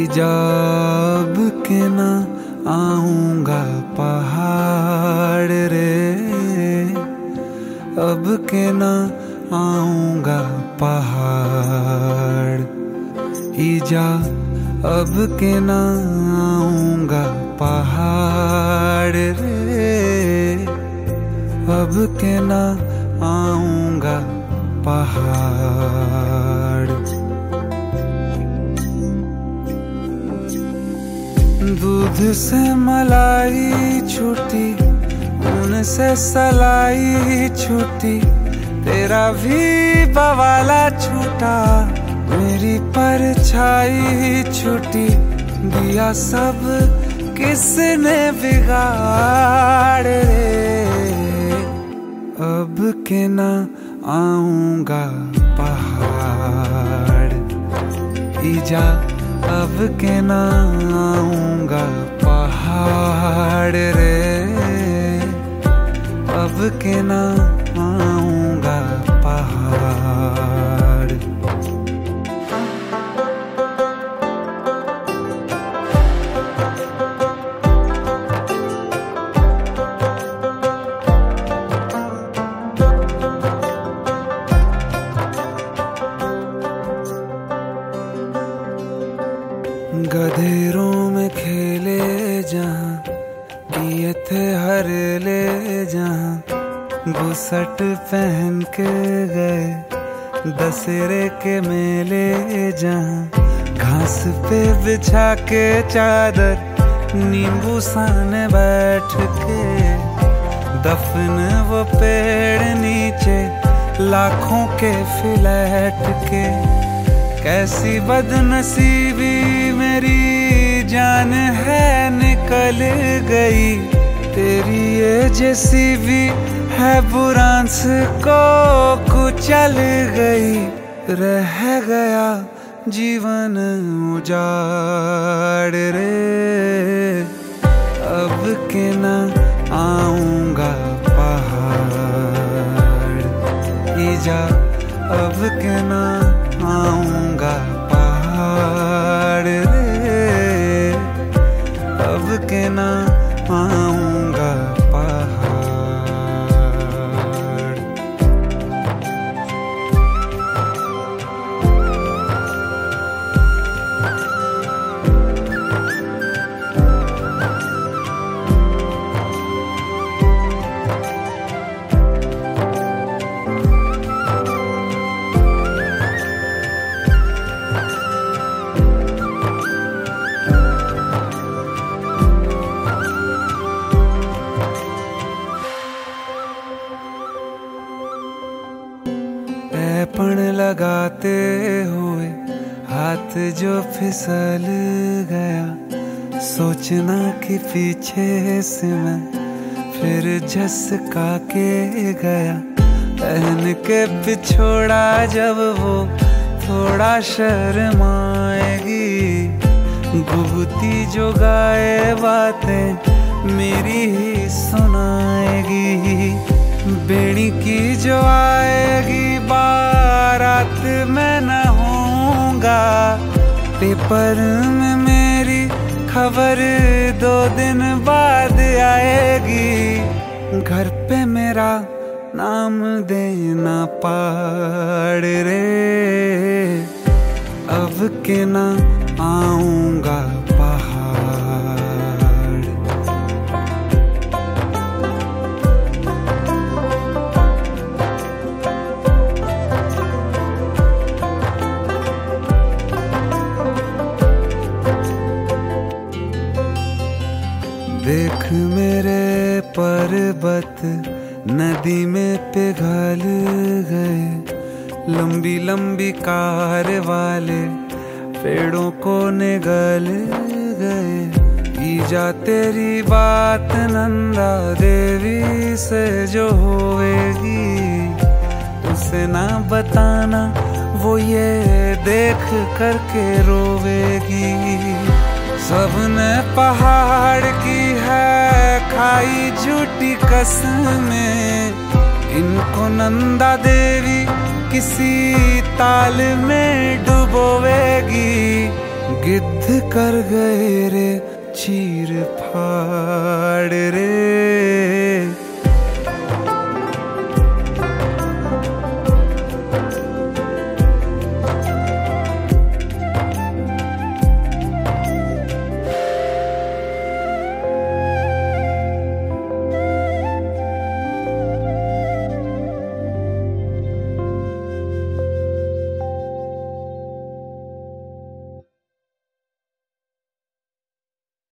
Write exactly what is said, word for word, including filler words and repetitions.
जब के ना आऊंगा पहाड़ रे, अब के ना आऊंगा पहाड़। ईजा अब के ना आऊंगा पहाड़ रे, अब के ना आऊंगा पहाड़। दूध से मलाई छूटी, उनसे सलाई छूटी, तेरा भी बवाला छूटा, मेरी परछाई छूटी। दिया सब किसने बिगाड़ रे, अब के ना आऊंगा पहाड़। ईजा अब के ना आऊंगा पहाड़ रे, अब के ना आऊंगा पहाड़। गधेरों में खेले जहाँ, किए थे हर ले जहाँ, बुसट पहन के गए दशहरे के मेले जहाँ। घास पे बिछा के चादर नींबू साने बैठ के, दफन वो पेड़ नीचे लाखों के फ्लैट के। कैसी बदनसीबी मेरी जान है निकल गई, तेरी ये जैसी भी है बुरांस को कुचल गई। रह गया जीवन उजाड़ रे, अब के ना आऊंगा पहाड़। ईजा अब के ना आऊंगा पहाड़ रे, अब के ना आऊंगा पहाड़। पण लगाते हुए हाथ जो फिसल गया, सोचना कि पीछे से मैं फिर झसका के गया। पहन के पिछोड़ा जब वो थोड़ा शर्माएगी, भूती जो गाए बातें मेरी ही सुनाएगी। बेड़ी की जो आएगी बारात में न होऊंगा, पेपर में मेरी खबर दो दिन बाद आएगी। घर पे मेरा नाम देना पाड़ रे, अब के ना आऊंगा पहाड़। देख मेरे पर्वत नदी में पिघल गए, लंबी लंबी कार वाले पेड़ों को निगल गए। ईजा तेरी बात नंदा देवी से जो होएगी, उसे ना बताना वो ये देख करके रोवेगी। सबने पहाड़ की है खाई झूठी कसमें, इनको नंदा देवी किसी ताल में डुबोवेगी। गिद्ध कर गए रे चीर फाड़ रे।